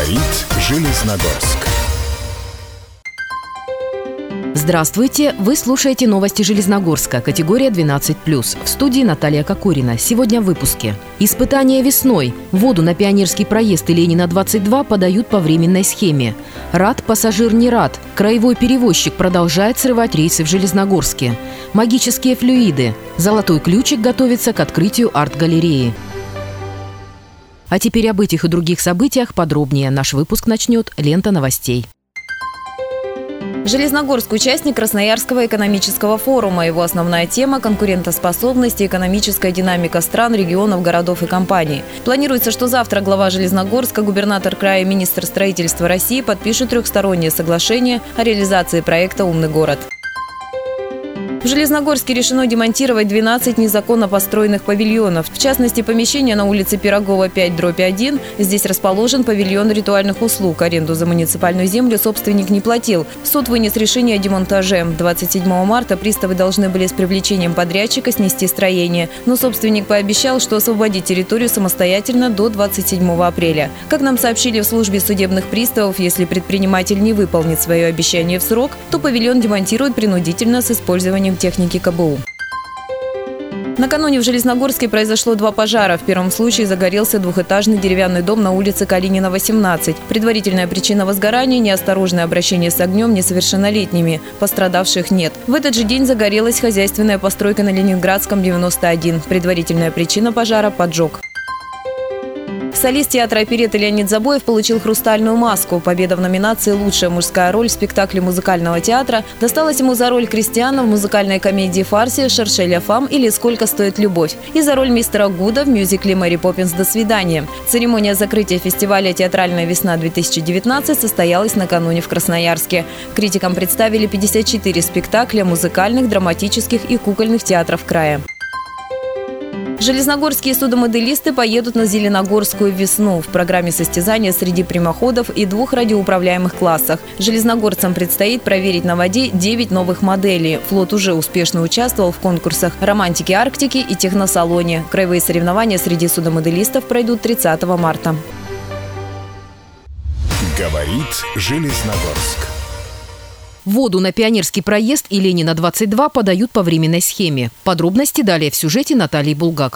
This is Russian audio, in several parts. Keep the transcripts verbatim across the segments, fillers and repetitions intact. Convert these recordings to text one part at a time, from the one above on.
Говорит Железногорск. Здравствуйте! Вы слушаете новости Железногорска, категория двенадцать плюс. В студии Наталья Кокорина. Сегодня в выпуске. Испытания весной. Воду на Пионерский проезд и Ленина двадцать два подают по временной схеме. Рад, пассажир не рад. Краевой перевозчик продолжает срывать рейсы в Железногорске. Магические флюиды. Золотой ключик готовится к открытию арт-галереи. А теперь об этих и других событиях подробнее. Наш выпуск начнет лента новостей. Железногорск – участник Красноярского экономического форума. Его основная тема – конкурентоспособность и экономическая динамика стран, регионов, городов и компаний. Планируется, что завтра глава Железногорска, губернатор края и министр строительства России подпишут трехстороннее соглашение о реализации проекта «Умный город». В Железногорске решено демонтировать двенадцать незаконно построенных павильонов. В частности, помещение на улице Пирогова пять дробь один. Здесь расположен павильон ритуальных услуг. Аренду за муниципальную землю собственник не платил. Суд вынес решение о демонтаже. двадцать седьмого марта приставы должны были с привлечением подрядчика снести строение. Но собственник пообещал, что освободит территорию самостоятельно до двадцать седьмого апреля. Как нам сообщили в службе судебных приставов, если предприниматель не выполнит свое обещание в срок, то павильон демонтируют принудительно с использованием техники ка бэ у. Накануне в Железногорске произошло два пожара. В первом случае загорелся двухэтажный деревянный дом на улице Калинина, восемнадцать. Предварительная причина возгорания – неосторожное обращение с огнем несовершеннолетними. Пострадавших нет. В этот же день загорелась хозяйственная постройка на Ленинградском, девяносто один. Предварительная причина пожара – поджог. Солист театра оперетты Леонид Забоев получил «Хрустальную маску». Победа в номинации «Лучшая мужская роль» в спектакле музыкального театра досталась ему за роль Кристиана в музыкальной комедии «Фарси», «Шерше ля фам» или «Сколько стоит любовь» и за роль мистера Гуда в мюзикле «Мэри Поппинс. До свидания». Церемония закрытия фестиваля «Театральная весна-две тысячи девятнадцать» состоялась накануне в Красноярске. Критикам представили пятьдесят четыре спектакля музыкальных, драматических и кукольных театров края. Железногорские судомоделисты поедут на Зеленогорскую весну. В программе состязания среди прямоходов и двух радиоуправляемых классах. Железногорцам предстоит проверить на воде девять новых моделей. Флот уже успешно участвовал в конкурсах «Романтики Арктики» и «Техносалоне». Краевые соревнования среди судомоделистов пройдут тридцатого марта. Говорит Железногорск. Воду на Пионерский проезд и Ленина двадцать два подают по временной схеме. Подробности далее в сюжете Натальи Булгак.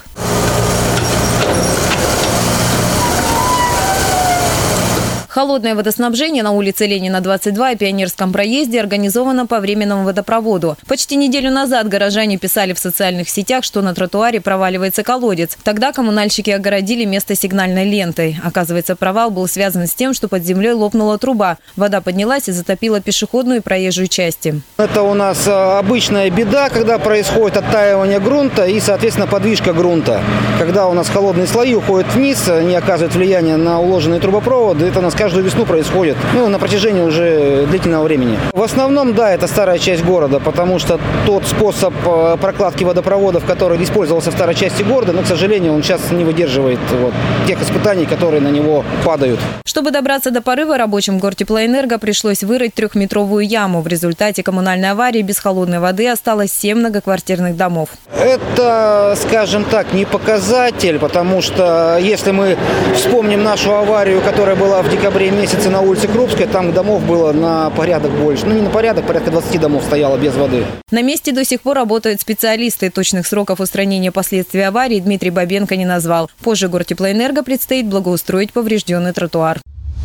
Холодное водоснабжение на улице Ленина двадцать два и Пионерском проезде организовано по временному водопроводу. Почти неделю назад горожане писали в социальных сетях, что на тротуаре проваливается колодец. Тогда коммунальщики огородили место сигнальной лентой. Оказывается, провал был связан с тем, что под землей лопнула труба. Вода поднялась и затопила пешеходную и проезжую части. Это у нас обычная беда, когда происходит оттаивание грунта и, соответственно, подвижка грунта. Когда у нас холодные слои уходят вниз, не оказывают влияния на уложенные трубопроводы, это у нас каждую весну происходит, ну, на протяжении уже длительного времени. В основном, да, это старая часть города, потому что тот способ прокладки водопроводов, который использовался в старой части города, но, к сожалению, он сейчас не выдерживает вот тех испытаний, которые на него падают. Чтобы добраться до порыва, рабочим Гортеплоэнерго пришлось вырыть трехметровую яму. В результате коммунальной аварии без холодной воды осталось семь многоквартирных домов. Это, скажем так, не показатель, потому что если мы вспомним нашу аварию, которая была в декабре месяце на улице Крупской, там домов было на порядок больше. Ну, не на порядок, порядка двадцати домов стояло без воды. На месте до сих пор работают специалисты. Точных сроков устранения последствий аварии Дмитрий Бабенко не назвал. Позже Гортеплоэнерго предстоит благоустроить поврежденный тротуар.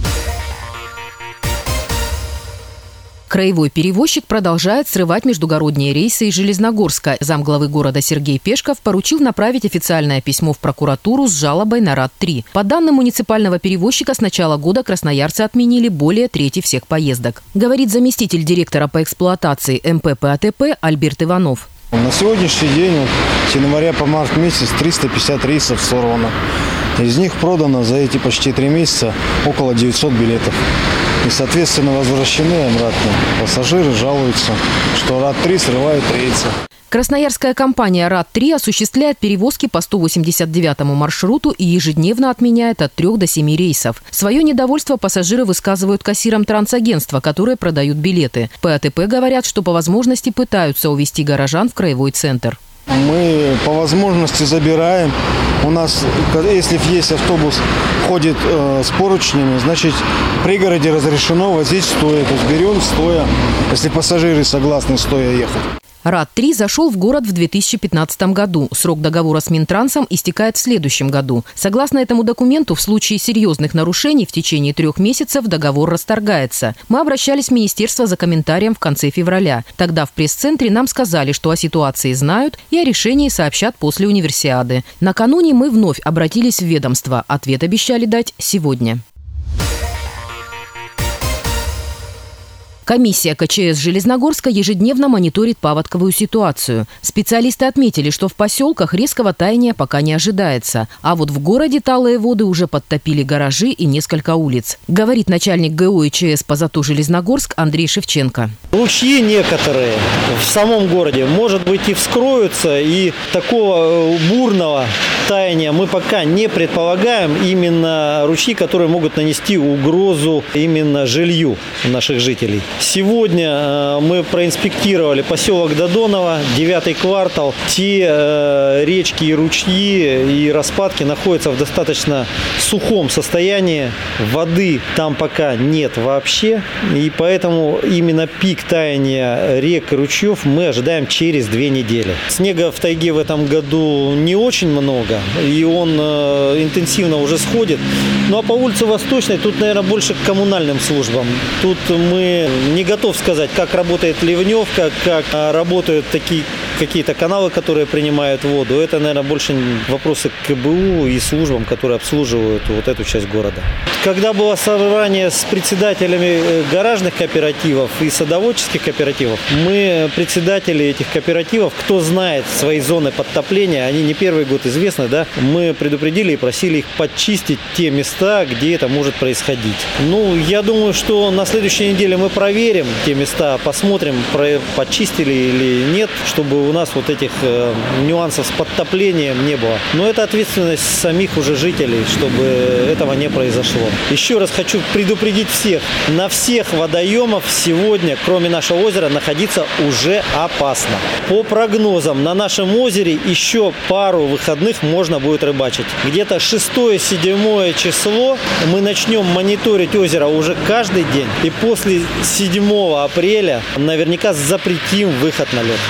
Краевой перевозчик продолжает срывать междугородние рейсы из Железногорска. Замглавы города Сергей Пешков поручил направить официальное письмо в прокуратуру с жалобой на рад три. По данным муниципального перевозчика, с начала года красноярцы отменили более трети всех поездок. Говорит заместитель директора по эксплуатации эм пэ пэ а тэ пэ Альберт Иванов. На сегодняшний день, с января по март месяц, триста пятьдесят рейсов сорвано. Из них продано за эти почти три месяца около девятисот билетов. И, соответственно, возвращены обратно. Пассажиры жалуются, что рад три срывает рейсы. Красноярская компания рад три осуществляет перевозки по сто восемьдесят девятому маршруту и ежедневно отменяет от трех до семи рейсов. Свое недовольство пассажиры высказывают кассирам трансагентства, которые продают билеты. пэ а тэ пэ говорят, что по возможности пытаются увезти горожан в краевой центр. Мы по возможности забираем. У нас, если есть автобус, ходит э, с поручнями, значит, в пригороде разрешено возить стоя. То есть берем стоя, если пассажиры согласны стоя ехать. РАД-три зашел в город в две тысячи пятнадцатом году. Срок договора с Минтрансом истекает в следующем году. Согласно этому документу, в случае серьезных нарушений в течение трех месяцев договор расторгается. Мы обращались в министерство за комментарием в конце февраля. Тогда в пресс-центре нам сказали, что о ситуации знают и о решении сообщат после универсиады. Накануне мы вновь обратились в ведомство. Ответ обещали дать сегодня. Комиссия КЧС Железногорска ежедневно мониторит паводковую ситуацию. Специалисты отметили, что в поселках резкого таяния пока не ожидается. А вот в городе талые воды уже подтопили гаражи и несколько улиц. Говорит начальник ГО и ЧС по ЗАТО Железногорск Андрей Шевченко. Ручьи некоторые в самом городе, может быть, и вскроются. И такого бурного таяния мы пока не предполагаем. Именно ручьи, которые могут нанести угрозу именно жилью наших жителей. Сегодня мы проинспектировали поселок Додоново, девятый квартал. Те э, речки и ручьи и распадки находятся в достаточно сухом состоянии. Воды там пока нет вообще. И поэтому именно пик таяния рек и ручьев мы ожидаем через две недели. Снега в тайге в этом году не очень много. И он э, интенсивно уже сходит. Ну а по улице Восточной тут, наверное, больше к коммунальным службам. Тут мы не готов сказать, как работает ливневка, как работают такие какие-то каналы, которые принимают воду. Это, наверное, больше вопросы к КБУ и службам, которые обслуживают вот эту часть города. Когда было собрание с председателями гаражных кооперативов и садоводческих кооперативов, мы, председатели этих кооперативов, кто знает свои зоны подтопления, они не первый год известны, да, мы предупредили и просили их подчистить те места, где это может происходить. Ну, я думаю, что на следующей неделе мы проверим те места, посмотрим, подчистили или нет, чтобы у нас вот этих э, нюансов с подтоплением не было. Но это ответственность самих уже жителей, чтобы этого не произошло. Еще раз хочу предупредить всех. На всех водоемах сегодня, кроме нашего озера, находиться уже опасно. По прогнозам, на нашем озере еще пару выходных можно будет рыбачить. Где-то шестое-седьмое число мы начнем мониторить озеро уже каждый день. И после седьмого апреля наверняка запретим выход на лед.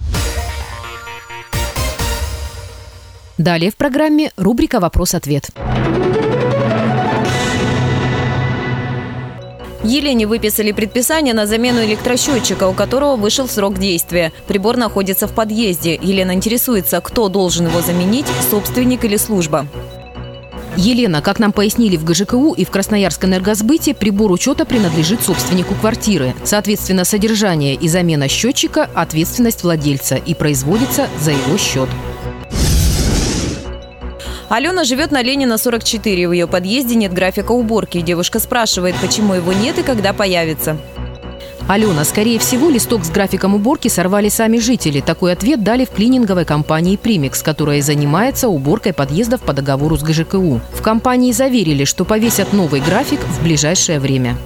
Далее в программе рубрика «Вопрос-ответ». Елене выписали предписание на замену электросчетчика, у которого вышел срок действия. Прибор находится в подъезде. Елена интересуется, кто должен его заменить, собственник или служба. Елена, как нам пояснили в ГЖКУ и в Красноярск-Энергосбыте, прибор учета принадлежит собственнику квартиры. Соответственно, содержание и замена счетчика – ответственность владельца и производится за его счет. Алена живет на Ленина, сорок четыре. В ее подъезде нет графика уборки. Девушка спрашивает, почему его нет и когда появится. Алена, скорее всего, листок с графиком уборки сорвали сами жители. Такой ответ дали в клининговой компании «Примикс», которая занимается уборкой подъездов по договору с ГЖКУ. В компании заверили, что повесят новый график в ближайшее время.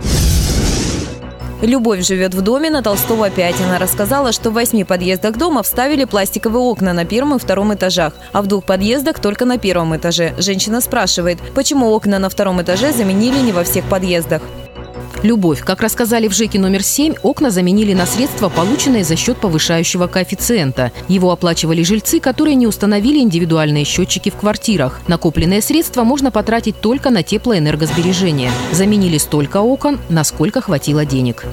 Любовь живет в доме на Толстого пять. Она рассказала, что в восьми подъездах дома вставили пластиковые окна на первом и втором этажах, а в двух подъездах только на первом этаже. Женщина спрашивает, почему окна на втором этаже заменили не во всех подъездах. Любовь. Как рассказали в ЖЭКе номер семь, окна заменили на средства, полученные за счет повышающего коэффициента. Его оплачивали жильцы, которые не установили индивидуальные счетчики в квартирах. Накопленные средства можно потратить только на теплоэнергосбережение. Заменили столько окон, насколько хватило денег.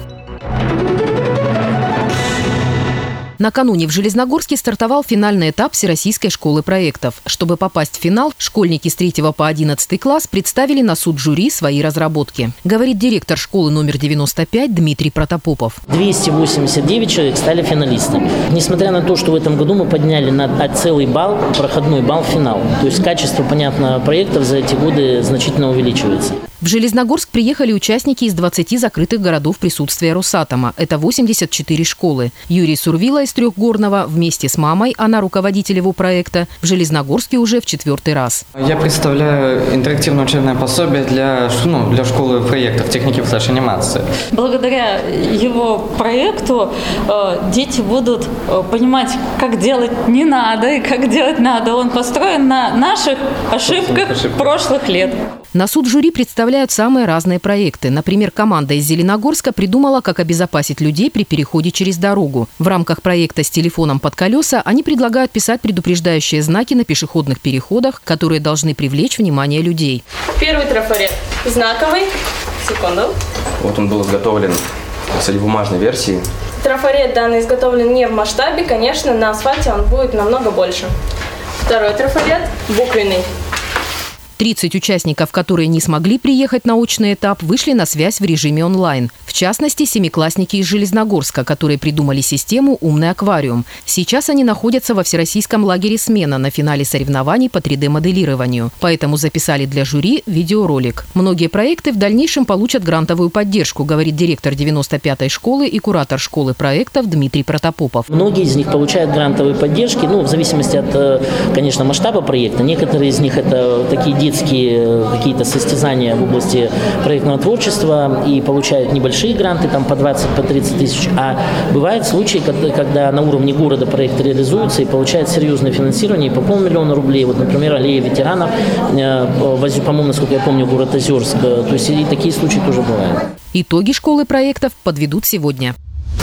Накануне в Железногорске стартовал финальный этап Всероссийской школы проектов. Чтобы попасть в финал, школьники с третьего по одиннадцатый класс представили на суд жюри свои разработки. Говорит директор школы номер девяносто пять Дмитрий Протопопов. двести восемьдесят девять человек стали финалистами. Несмотря на то, что в этом году мы подняли на целый балл, проходной балл в финал. То есть качество, понятно, проектов за эти годы значительно увеличивается. В Железногорск приехали участники из двадцати закрытых городов присутствия Росатома. Это восемьдесят четыре школы. Юрий Сурвила из Трехгорного вместе с мамой, она руководитель его проекта, в Железногорске уже в четвертый раз. Я представляю интерактивное учебное пособие для, ну, для школы проектов техники флеш-анимации. Благодаря его проекту э, дети будут э, понимать, как делать не надо и как делать надо. Он построен на наших ошибках прошлых лет. На суд жюри представляют самые разные проекты. Например, команда из Зеленогорска придумала, как обезопасить людей при переходе через дорогу. В рамках проекта «С телефоном под колеса» они предлагают писать предупреждающие знаки на пешеходных переходах, которые должны привлечь внимание людей. Первый трафарет знаковый. Секунду. Вот он был изготовлен, кстати, в бумажной версии. Трафарет данный изготовлен не в масштабе, конечно, на асфальте он будет намного больше. Второй трафарет буквенный. тридцать участников, которые не смогли приехать на очный этап, вышли на связь в режиме онлайн. В частности, семиклассники из Железногорска, которые придумали систему «Умный аквариум». Сейчас они находятся во всероссийском лагере «Смена» на финале соревнований по три дэ-моделированию. Поэтому записали для жюри видеоролик. Многие проекты в дальнейшем получат грантовую поддержку, говорит директор девяносто пятой школы и куратор школы проектов Дмитрий Протопопов. Многие из них получают грантовые поддержки, ну, в зависимости от, конечно, масштаба проекта. Некоторые из них это такие детские какие-то состязания в области проектного творчества и получают небольшие гранты, там по двадцать, по тридцать тысяч. А бывают случаи, когда, когда на уровне города проект реализуется и получает серьезное финансирование по полмиллиона рублей. Вот, например, аллея ветеранов, по-моему, насколько я помню, город Озерск. То есть и такие случаи тоже бывают. Итоги школы проектов подведут сегодня.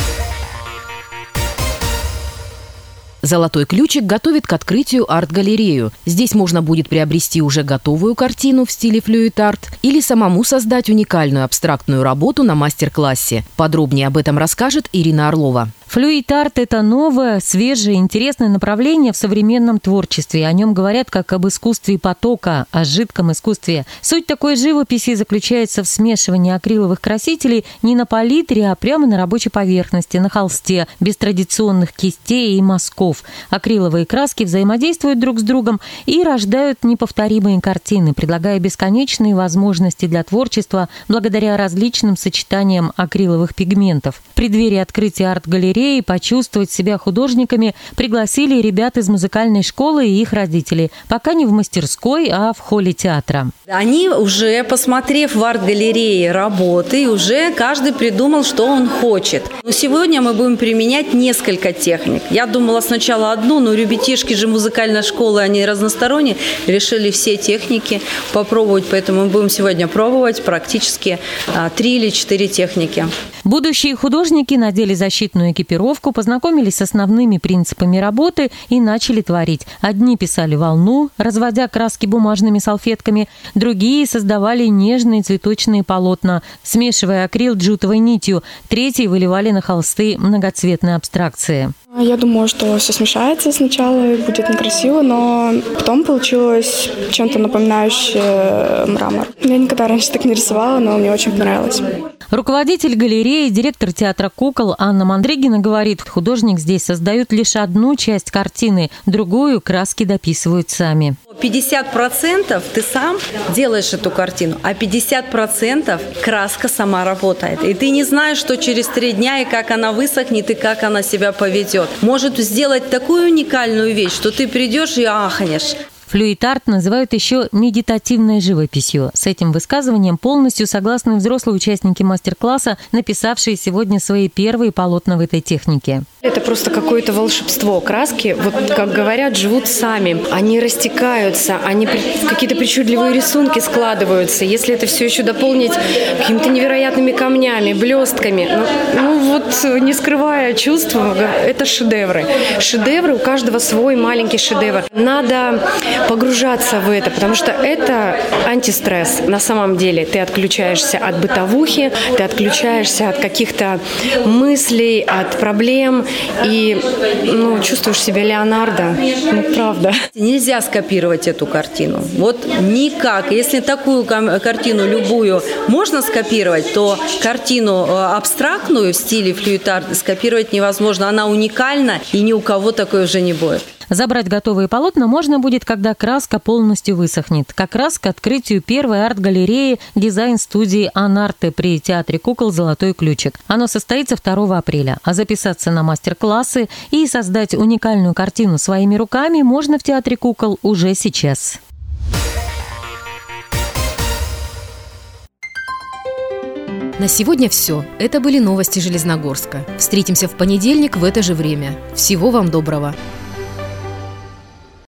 «Золотой ключик» готовит к открытию арт-галерею. Здесь можно будет приобрести уже готовую картину в стиле флюид-арт или самому создать уникальную абстрактную работу на мастер-классе. Подробнее об этом расскажет Ирина Орлова. Флюид-арт – это новое, свежее, интересное направление в современном творчестве. О нем говорят как об искусстве потока, о жидком искусстве. Суть такой живописи заключается в смешивании акриловых красителей не на палитре, а прямо на рабочей поверхности, на холсте, без традиционных кистей и мазков. Акриловые краски взаимодействуют друг с другом и рождают неповторимые картины, предлагая бесконечные возможности для творчества благодаря различным сочетаниям акриловых пигментов. В преддверии открытия арт-галереи почувствовать себя художниками пригласили ребят из музыкальной школы и их родителей. Пока не в мастерской, а в холле театра. Они уже, посмотрев в арт-галерее работы, уже каждый придумал, что он хочет. Но сегодня мы будем применять несколько техник. Я думала сначала одну, но ребятишки же музыкальной школы, они разносторонние, решили все техники попробовать. Поэтому мы будем сегодня пробовать практически а, три или четыре техники. Будущие художники надели защитную экипировку, познакомились с основными принципами работы и начали творить. Одни писали волну, разводя краски бумажными салфетками, другие создавали нежные цветочные полотна, смешивая акрил джутовой нитью, третьи выливали на холсты многоцветные абстракции. Я думала, что все смешается сначала и будет некрасиво, но потом получилось чем-то напоминающее мрамор. Я никогда раньше так не рисовала, но мне очень понравилось. Руководитель галереи, директор театра кукол Анна Мандригина говорит, художник здесь создает лишь одну часть картины, другую краски дописывают сами. пятьдесят процентов ты сам делаешь эту картину, а пятьдесят процентов краска сама работает. И ты не знаешь, что через три дня и как она высохнет, и как она себя поведет. Может сделать такую уникальную вещь, что ты придешь и ахнешь. Флюид-арт называют еще медитативной живописью. С этим высказыванием полностью согласны взрослые участники мастер-класса, написавшие сегодня свои первые полотна в этой технике. Это просто какое-то волшебство. Краски, вот как говорят, живут сами. Они растекаются, они какие-то причудливые рисунки складываются. Если это все еще дополнить какими-то невероятными камнями, блестками, ну, ну вот не скрывая чувства, это шедевры. Шедевры, у каждого свой маленький шедевр. Надо погружаться в это, потому что это антистресс. На самом деле ты отключаешься от бытовухи, ты отключаешься от каких-то мыслей, от проблем и ну, чувствуешь себя Леонардо. Ну, правда. Нельзя скопировать эту картину. Вот никак. Если такую картину любую можно скопировать, то картину абстрактную в стиле флюид-арт скопировать невозможно. Она уникальна, и ни у кого такой уже не будет. Забрать готовые полотна можно будет, когда краска полностью высохнет. Как раз к открытию первой арт-галереи дизайн-студии «Анарте» при Театре кукол «Золотой ключик». Оно состоится второго апреля. А записаться на мастер-классы и создать уникальную картину своими руками можно в Театре кукол уже сейчас. На сегодня все. Это были новости Железногорска. Встретимся в понедельник в это же время. Всего вам доброго.